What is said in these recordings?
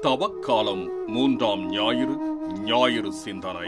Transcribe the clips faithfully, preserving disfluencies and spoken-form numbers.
தவக்காலம் மூன்றாம் ஞாயிறு ஞாயிறு சிந்தனை.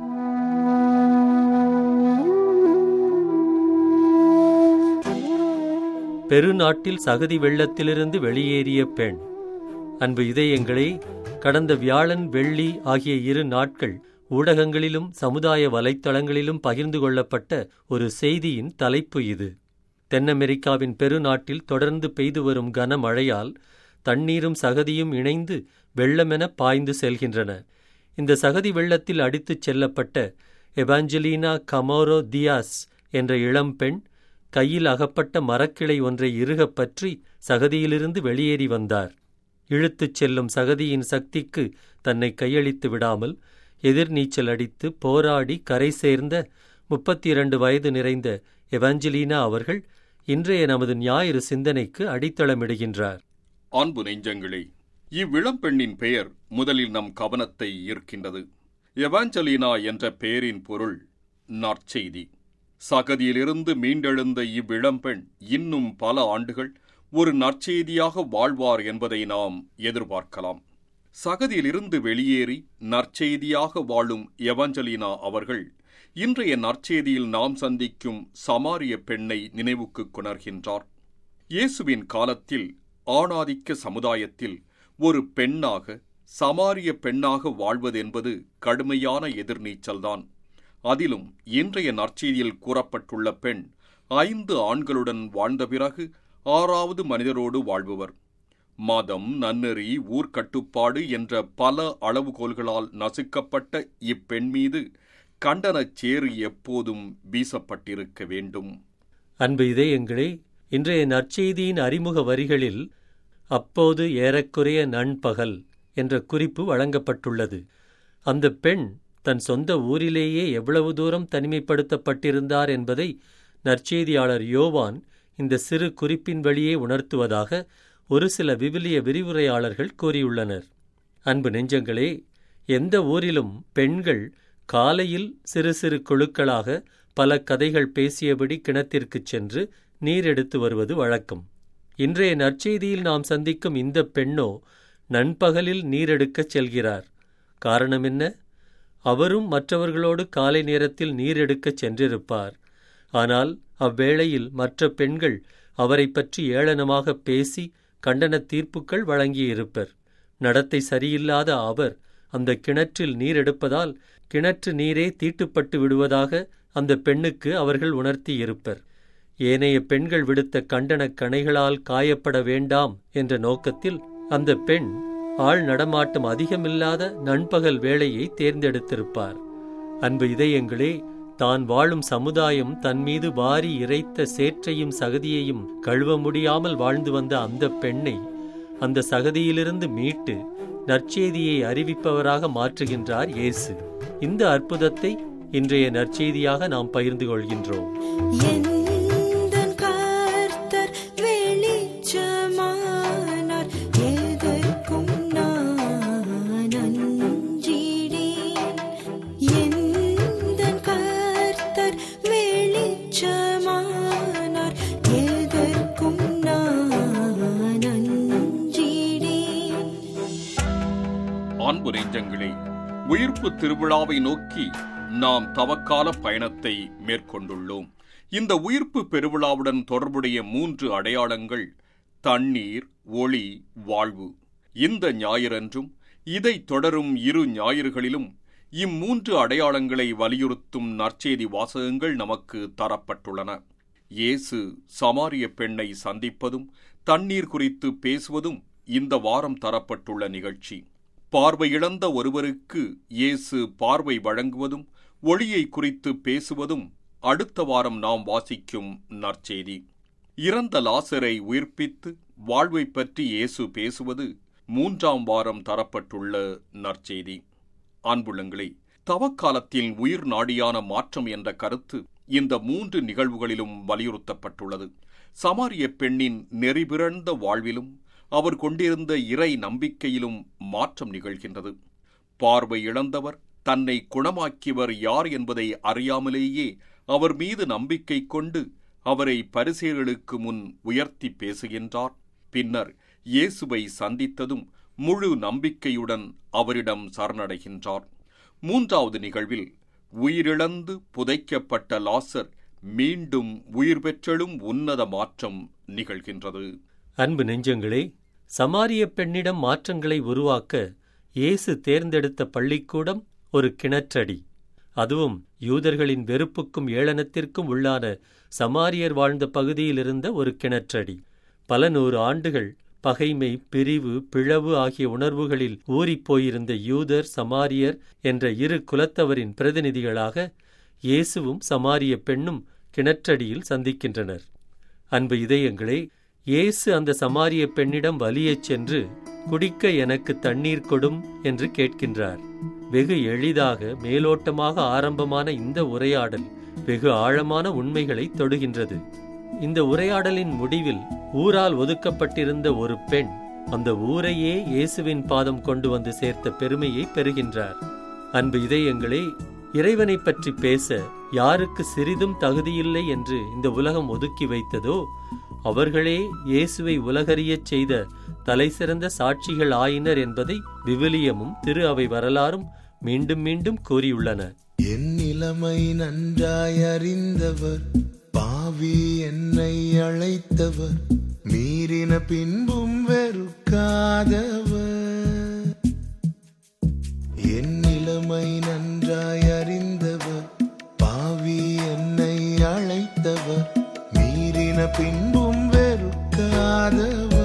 பெருநாட்டில் சகதி வெள்ளத்திலிருந்து வெளியேறிய பெண். அன்பு இதயங்களே, கடந்த வியாழன் வெள்ளி ஆகிய இரு நாட்கள் ஊடகங்களிலும் சமுதாய வலைத்தளங்களிலும் பகிர்ந்து கொள்ளப்பட்ட ஒரு செய்தியின் தலைப்பு இது. தென் அமெரிக்காவின் பெருநாட்டில் தொடர்ந்து பெய்து வரும் கனமழையால் தண்ணீரும் சகதியும் இணைந்து வெள்ளமென பாய்ந்து செல்கின்றன. இந்த சகதி வெள்ளத்தில் அடித்துச் செல்லப்பட்ட எவாஞ்சலினா கமோரோ தியாஸ் என்ற இளம்பெண் கையில் அகப்பட்ட மரக்கிளை ஒன்றை இறுகப் பற்றி சகதியிலிருந்து வெளியேறி வந்தார். இழுத்துச் செல்லும் சகதியின் சக்திக்கு தன்னை கையளித்து விடாமல் எதிர்நீச்சல் அடித்து போராடி கரை சேர்ந்த முப்பத்தி இரண்டு வயது நிறைந்த எவாஞ்சலினா அவர்கள் இன்றைய நமது ஞாயிறு சிந்தனைக்கு அடித்தளமிடுகின்றார். அன்பு நெஞ்சங்களே, இவ்விளம்பெண்ணின் பெயர் முதலில் நம் கவனத்தை ஈர்க்கின்றது. எவாஞ்சலினா என்ற பெயரின் பொருள் நற்செய்தி. சகதியிலிருந்து மீண்டெழுந்த இவ்விளம்பெண் இன்னும் பல ஆண்டுகள் ஒரு நற்செய்தியாக வாழ்வார் என்பதை நாம் எதிர்பார்க்கலாம். சகதியிலிருந்து வெளியேறி நற்செய்தியாக வாழும் எவாஞ்சலினா அவர்கள் இன்றைய நற்செய்தியில் நாம் சந்திக்கும் சமாரிய பெண்ணை நினைவுக்கு கொணர்கின்றார். இயேசுவின் காலத்தில் ஆணாதிக்க சமுதாயத்தில் ஒரு பெண்ணாக, சமாரிய பெண்ணாக வாழ்வதென்பது கடுமையான எதிர்நீச்சல்தான். அதிலும் இன்றைய நற்செய்தியில் கூறப்பட்டுள்ள பெண் ஐந்து ஆண்களுடன் வாழ்ந்த பிறகு ஆறாவது மனிதரோடு வாழ்பவர். மதம், நன்னெறி, ஊர்க்கட்டுப்பாடு என்ற பல அளவுகோல்களால் நசுக்கப்பட்ட இப்பெண் மீது கண்டனச் சேறு எப்போதும் வீசப்பட்டிருக்க வேண்டும். அன்பு இதயங்களே, இன்றைய நற்செய்தியின் அறிமுக வரிகளில் அப்போது ஏறக்குறைய நண்பகல் என்ற குறிப்பு வழங்கப்பட்டுள்ளது. அந்த பெண் தன் சொந்த ஊரிலேயே எவ்வளவு தூரம் தனிமைப்படுத்தப்பட்டிருந்தார் என்பதை நற்செய்தியாளர் யோவான் இந்த சிறு குறிப்பின் வழியே உணர்த்துவதாக ஒரு சில விவிலிய விரிவுரையாளர்கள் கூறியுள்ளனர். அன்பு நெஞ்சங்களே, எந்த ஊரிலும் பெண்கள் காலையில் சிறு சிறு குழுக்களாக பல கதைகள் பேசியபடி கிணத்திற்குச் சென்று நீர் எடுத்து வருவது வழக்கம். இன்றைய நற்செய்தியில் நாம் சந்திக்கும் இந்த பெண்ணோ நண்பகலில் நீரெடுக்கச் செல்கிறார். காரணம் என்ன? அவரும் மற்றவர்களோடு காலை நேரத்தில் நீர் எடுக்கச் சென்றிருப்பார். ஆனால் அவ்வேளையில் மற்ற பெண்கள் அவரை பற்றி ஏளனமாக பேசி கண்டன தீர்ப்புகள் வழங்கியிருப்பர். நடத்தை சரியில்லாத அவர் அந்த கிணற்றில் நீர் எடுப்பதால் கிணற்று நீரே தீட்டுப்பட்டு விடுவதாக அந்த பெண்ணுக்கு அவர்கள் உணர்த்தியிருப்பர். ஏனைய பெண்கள் விடுத்த கண்டனக் கணைகளால் காயப்பட வேண்டாம் என்ற நோக்கத்தில் அந்த பெண் ஆள் நடமாட்டம் அதிகமில்லாத நண்பகல் வேளையை தேர்ந்தெடுத்திருப்பார். அன்பு இதயங்களே, தான் வாழும் சமுதாயம் தன் மீது வாரி இறைத்த சேற்றையும் சகதியையும் கழுவ முடியாமல் வாழ்ந்து வந்த அந்த பெண்ணை அந்த சகதியிலிருந்து மீட்டு நற்செய்தியை அறிவிப்பவராக மாற்றுகின்றார் இயேசு. இந்த அற்புதத்தை இன்றைய நற்செய்தியாக நாம் பகிர்ந்து கொள்கின்றோம். அன்பு நெஞ்சங்களே, உயிர்ப்பு திருவிழாவை நோக்கி நாம் தவக்கால பயணத்தை மேற்கொண்டுள்ளோம். இந்த உயிர்ப்பு பெருவிழாவுடன் தொடர்புடைய மூன்று அடையாளங்கள் தண்ணீர், ஒளி, வாழ்வு. இந்த ஞாயிறன்றும் இதை தொடரும் இரு ஞாயிறுகளிலும் இம்மூன்று அடையாளங்களை வலியுறுத்தும் நற்செய்தி வாசகங்கள் நமக்கு தரப்பட்டுள்ளன. இயேசு சமாரிய பெண்ணை சந்திப்பதும் தண்ணீர் குறித்து பேசுவதும் இந்த வாரம் தரப்பட்டுள்ள நிகழ்ச்சி. பார்வையிழந்த ஒருவருக்கு இயேசு பார்வை வழங்குவதும் ஒளியை குறித்து பேசுவதும் அடுத்த வாரம் நாம் வாசிக்கும் நற்செய்தி. இறந்த லாசரை உயிர்ப்பித்து வாழ்வை பற்றி இயேசு பேசுவது மூன்றாம் வாரம் தரப்பட்டுள்ள நற்செய்தி. அன்புள்ளங்களே, தவக்காலத்தின் உயிர் நாடியான மாற்றம் என்ற கருத்து இந்த மூன்று நிகழ்வுகளிலும் வலியுறுத்தப்பட்டுள்ளது. சமாரிய பெண்ணின் நெறிபிறந்த வாழ்விலும் அவர் கொண்டிருந்த இறை நம்பிக்கையிலும் மாற்றம் நிகழ்கின்றது. பார்வை இழந்தவர் தன்னை குணமாக்கியவர் யார் என்பதை அறியாமலேயே அவர் மீது நம்பிக்கை கொண்டு அவரை பரிசேயர்களுக்கு முன் உயர்த்தி பேசுகின்றார். பின்னர் இயேசுவை சந்தித்ததும் முழு நம்பிக்கையுடன் அவரிடம் சரணடைகின்றார். மூன்றாவது நிகழ்வில் உயிரிழந்து புதைக்கப்பட்ட லாசர் மீண்டும் உயிர் பெற்றெழும் உன்னத மாற்றம் நிகழ்கின்றது. அன்பு நெஞ்சங்களே, சமாரிய பெண்ணிடம் மாற்றங்களை உருவாக்க இயேசு தேர்ந்தெடுத்த பள்ளிக்கூடம் ஒரு கிணற்றடி. அதுவும் யூதர்களின் வெறுப்புக்கும் ஏளனத்திற்கும் உள்ளான சமாரியர் வாழ்ந்த பகுதியில் இருந்த ஒரு கிணற்றடி. பல நூறு ஆண்டுகள் பகைமை, பிரிவு, பிளவு ஆகிய உணர்வுகளில் ஊறிப்போயிருந்த யூதர், சமாரியர் என்ற இரு குலத்தவரின் பிரதிநிதிகளாக இயேசுவும் சமாரிய பெண்ணும் கிணற்றடியில் சந்திக்கின்றனர். அன்பு இதயங்களே, இயேசு அந்த சமாரிய பெண்ணிடம் வலியச் சென்று, குடிக்க எனக்கு தண்ணீர் கொடும் என்று கேட்கின்றார். வெகு எளிதாக மேலோட்டமாக ஆரம்பமான இந்த உரையாடல் வெகு ஆழமான உண்மைகளை தொடுகின்றது. இந்த உரையாடலின் முடிவில் ஊரால் ஒதுக்கப்பட்டிருந்த ஒரு பெண் அந்த ஊரையே இயேசுவின் பாதம் கொண்டு வந்து சேர்த்த பெருமையை பெறுகின்றார். அன்பு இதயங்களே, இறைவனை பற்றி பேச யாருக்கு சிறிதும் தகுதியில்லை என்று இந்த உலகம் ஒதுக்கி வைத்ததோ அவர்களே இயேசுவை உலகறியச் செய்த தலைசிறந்த சாட்சிகள் ஆயினர் என்பதை விவிலியமும் திரு அவை வரலாறும் மீண்டும் மீண்டும் கூறியுள்ளன. என் நிலைமை நன்றாய் அறிந்தவர், பாவி என்னை அழைத்தவர், மீறின பின்பும் வெறுக்காதவர். என் நிலைமை நன்றாய் அறிந்தவர், பாவி என்னை அழைத்தவர், மீறின பின்பும் வெறுக்காதவர்.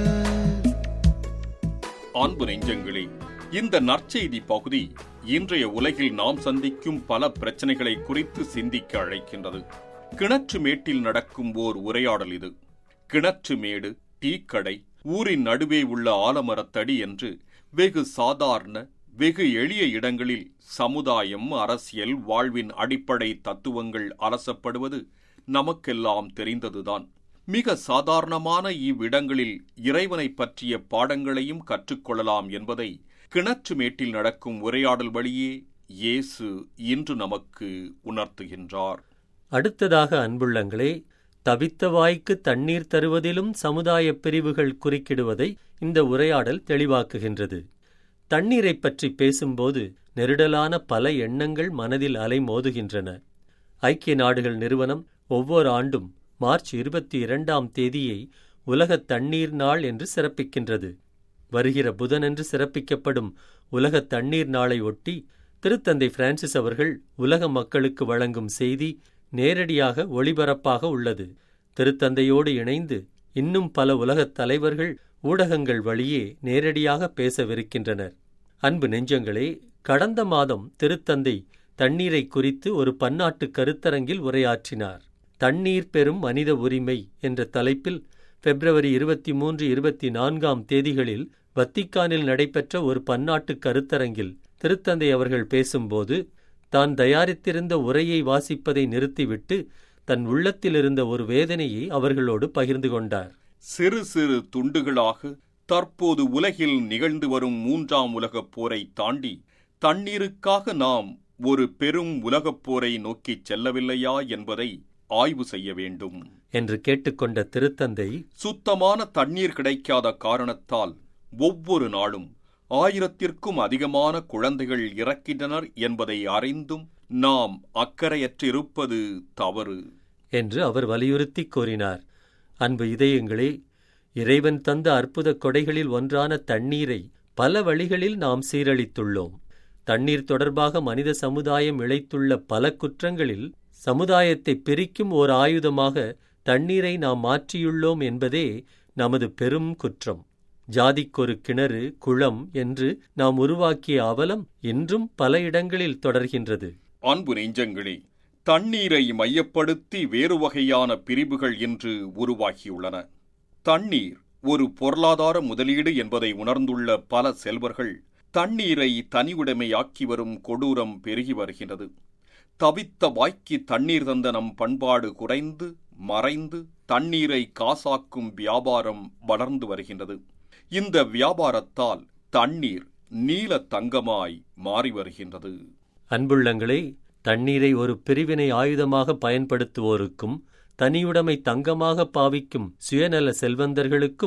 அன்பு நெஞ்சங்களே, இந்த நற்செய்தி பகுதி இன்றைய உலகில் நாம் சந்திக்கும் பல பிரச்சனைகளை குறித்து சிந்திக்க அழைக்கின்றது. கிணற்று மேட்டில் நடக்கும் ஓர் உரையாடல் இது. கிணற்று மேடு, டீக்கடை, ஊரின் நடுவே உள்ள ஆலமரத்தடி என்று வெகு சாதாரண, வெகு எளிய இடங்களில் சமுதாயம், அரசியல், வாழ்வின் அடிப்படை தத்துவங்கள் அலசப்படுவது நமக்கெல்லாம் தெரிந்ததுதான். மிக சாதாரணமான இவ்விடங்களில் இறைவனை பற்றிய பாடங்களையும் கற்றுக்கொள்ளலாம் என்பதை கிணற்று மேட்டில் நடக்கும் உரையாடல் வழியே இயேசு இன்று நமக்கு உணர்த்துகின்றார். அடுத்ததாக அன்புள்ளங்களே, தவித்த வாய்க்கு தண்ணீர் தருவதிலும் சமுதாய பிரிவுகள் குறுக்கிடுவதை இந்த உரையாடல் தெளிவாக்குகின்றது. தண்ணீரை பற்றி பேசும்போது நெருடலான பல எண்ணங்கள் மனதில் அலைமோதுகின்றன. ஐக்கிய நாடுகள் நிறுவனம் ஒவ்வொரு ஆண்டும் மார்ச் இருபத்தி இரண்டாம் தேதியை உலக தண்ணீர் நாள் என்று சிறப்பிக்கின்றது. வருகிற புதனன்று சிறப்பிக்கப்படும் உலக தண்ணீர் நாளை ஒட்டி திருத்தந்தை பிரான்சிஸ் அவர்கள் உலக மக்களுக்கு வழங்கும் செய்தி நேரடியாக ஒளிபரப்பாக உள்ளது. திருத்தந்தையோடு இணைந்து இன்னும் பல உலகத் தலைவர்கள் ஊடகங்கள் வழியே நேரடியாக பேசவிருக்கின்றனர். அன்பு நெஞ்சங்களே, கடந்த மாதம் திருத்தந்தை தண்ணீரை குறித்து ஒரு பன்னாட்டு கருத்தரங்கில் உரையாற்றினார். தண்ணீர் பெறும் மனித உரிமை என்ற தலைப்பில் பிப்ரவரி இருபத்தி மூன்று இருபத்தி நான்காம் தேதிகளில் வத்திக்கானில் நடைபெற்ற ஒரு பன்னாட்டு கருத்தரங்கில் திருத்தந்தை அவர்கள் பேசும்போது தான் தயாரித்திருந்த உரையை வாசிப்பதை நிறுத்திவிட்டு தன் உள்ளத்தில் இருந்த ஒரு வேதனையை அவர்களோடு பகிர்ந்து கொண்டார். சிறு சிறு துண்டுகளாக தற்போது உலகில் நிகழ்ந்து வரும் மூன்றாம் உலகப் போரை தாண்டி தண்ணீருக்காக நாம் ஒரு பெரும் உலகப் போரை நோக்கிச் செல்லவில்லையா என்பதை ஆய்வு செய்ய வேண்டும் என்று கேட்டுக்கொண்ட திருத்தந்தை, சுத்தமான தண்ணீர் கிடைக்காத காரணத்தால் ஒவ்வொரு நாளும் ஆயிரத்திற்கும் அதிகமான குழந்தைகள் இறக்கின்றனர் என்பதை அறிந்தும் நாம் அக்கறையற்றிருப்பது தவறு என்று அவர் வலியுறுத்தி கூறினார். அன்பு இதயங்களே, இறைவன் தந்த அற்புத கொடைகளில் ஒன்றான தண்ணீரை பல வழிகளில் நாம் சீரழித்துள்ளோம். தண்ணீர் தொடர்பாக மனித சமுதாயம் இழைத்துள்ள பல குற்றங்களில் சமுதாயத்தை பிரிக்கும் ஓர் ஆயுதமாக தண்ணீரை நாம் மாற்றியுள்ளோம் என்பதே நமது பெரும் குற்றம். ஜாதிக்கொரு கிணறு, குளம் என்று நாம் உருவாக்கிய அவலம் இன்றும் பல இடங்களில் தொடர்கின்றது. அன்பு நெஞ்சங்களே, தண்ணீரை மையப்படுத்தி வேறு வகையான பிரிவுகள் இன்று உருவாகியுள்ளன. தண்ணீர் ஒரு பொருளாதார முதலீடு என்பதை உணர்ந்துள்ள பல செல்வர்கள் தண்ணீரை தனியுடைமையாக்கி வரும் கொடூரம் பெருகி வருகின்றது. தவித்த வாய்க்கு தண்ணீர் தந்த நம் பண்பாடு குறைந்து மறைந்து தண்ணீரை காசாக்கும் வியாபாரம் வளர்ந்து வருகின்றது. இந்த வியாபாரத்தால் தண்ணீர் நீல தங்கமாய் மாறி வருகின்றது. அன்புள்ளங்களே, தண்ணீரை ஒரு பிரிவினை ஆயுதமாக பயன்படுத்துவோருக்கும் தனியுடைமை தங்கமாக பாவிக்கும் சுயநல செல்வந்தர்களுக்கும்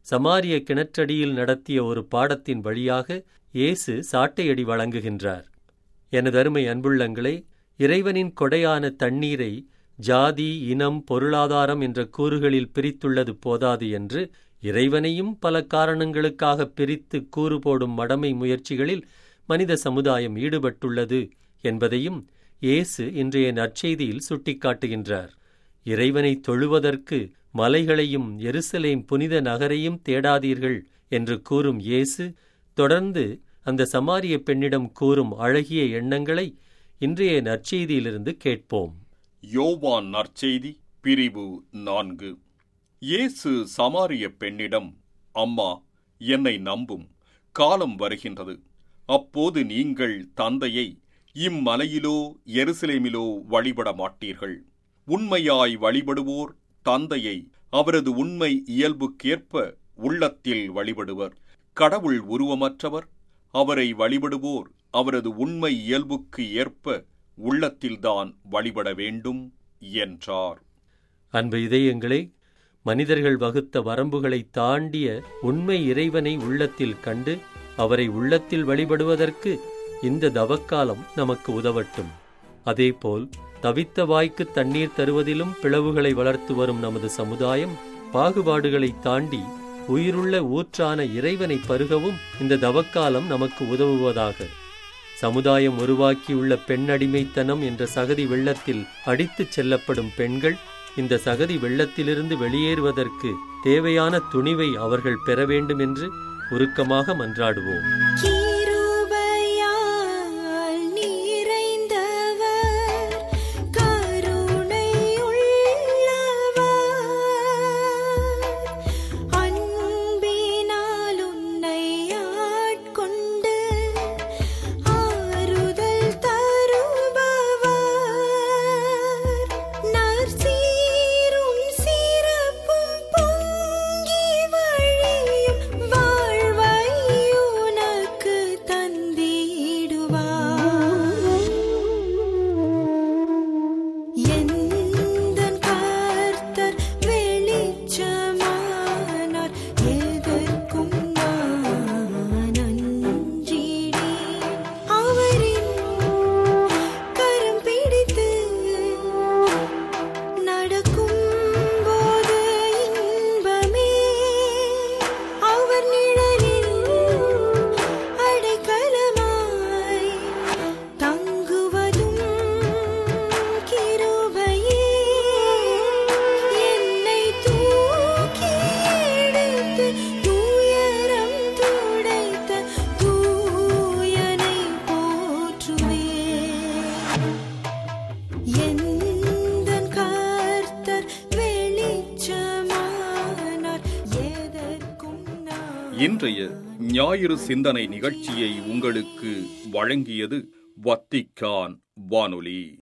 சமாரிய கிணற்றடியில் நடத்திய ஒரு பாடத்தின் வழியாக இயேசு சாட்டையடி வழங்குகின்றார். எனதருமை அன்புள்ளங்களே, இறைவனின் கொடையான தண்ணீரை ஜாதி, இனம், பொருளாதாரம் என்ற கூறுகளில் பிரித்துள்ளது போதாது என்று இறைவனையும் பல காரணங்களுக்காக பிரித்து கூறு போடும் மடமை முயற்சிகளில் மனித சமுதாயம் ஈடுபட்டுள்ளது என்பதையும் இயேசு இன்றைய நற்செய்தியில் சுட்டிக்காட்டுகின்றார். இறைவனை தொழுவதற்கு மலைகளையும் எருசலேம் புனித நகரையும் தேடாதீர்கள் என்று கூறும் இயேசு தொடர்ந்து அந்த சமாரிய பெண்ணிடம் கூறும் அழகிய எண்ணங்களை இன்றைய நற்செய்தியிலிருந்து கேட்போம். யோவான் நற்செய்தி பிரிவு நான்கு. இயேசு சமாரிய பெண்ணிடம், அம்மா, என்னை நம்பும், காலம் வருகின்றது, அப்போது நீங்கள் தந்தையை இம்மலையிலோ எருசலேமிலோ வழிபட மாட்டீர்கள். உண்மையாய் வழிபடுவோர் தந்தையை அவரது உண்மை இயல்புக்கேற்ப உள்ளத்தில் வழிபடுவர். கடவுள் உருவமற்றவர், அவரை வழிபடுவோர் அவரது உண்மை இயல்புக்கு ஏற்ப உள்ளத்தில்தான் வழிபட வேண்டும் என்றார். அன்பு இதயங்களே, மனிதர்கள் வகுத்த வரம்புகளை தாண்டிய உண்மை இறைவனை உள்ளத்தில் கண்டு அவரை உள்ளத்தில் வழிபடுவதற்கு இந்த தவக்காலம் நமக்கு உதவட்டும். அதேபோல் தவித்த வாய்க்கு தண்ணீர் தருவதிலும் பிளவுகளை வளர்த்து வரும் நமது சமுதாயம் பாகுபாடுகளை தாண்டி உயிருள்ள ஊற்றான இறைவனை பருகவும் இந்த தவக்காலம் நமக்கு உதவுவதாக. சமுதாயம் உருவாக்கியுள்ள பெண்ணடிமைத்தனம் என்ற சகதி வெள்ளத்தில் அடித்துச் செல்லப்படும் பெண்கள் இந்த சகதி வெள்ளத்திலிருந்து வெளியேறுவதற்கு தேவையான துணிவை அவர்கள் பெற வேண்டும் என்று உருக்கமாக மன்றாடுவோம். இன்றைய ஞாயிறு சிந்தனை நிகழ்ச்சியை உங்களுக்கு வழங்கியது வத்திக்கான் வானொலி.